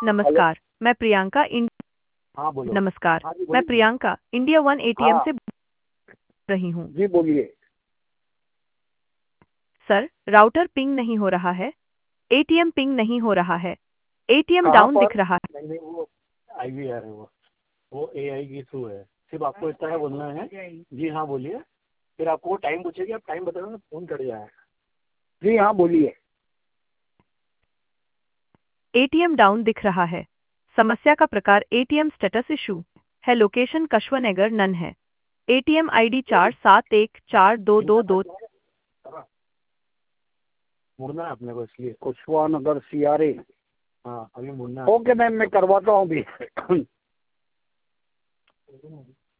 Hello. नमस्कार, मैं Priyanka end हाँ बोलो। नमस्कार, हाँ जी मैं बोलिए। प्रियंका इंडिया वन एटीएम हाँ से बोल रही हूँ। जी बोलिए। सर, राउटर पिंग नहीं हो रहा है, एटीएम पिंग नहीं हो रहा है, एटीएम कहाँ डाउन पर? दिख रहा है। नहीं नहीं, वो IVR है। वो AI की थ्रू है। सिर्फ आपको इतना है बोलना है। जी हाँ बोलिए। फिर आपको वो टाइम पूछेगी, आप टाइम बताओ ना, फोन कट जाएगा। जी हाँ बोलिए। एटीएम डाउन दिख रहा है। समस्या का प्रकार एटीएम स्टेटस इशू है। लोकेशन कश्वनगर नन है। ATM ID 47142222। मुड़ना है अपने को, इसलिए कुशवा नगर CRA। हाँ अभी मुड़ना है। ओके मैम, मैं करवाता हूँ अभी।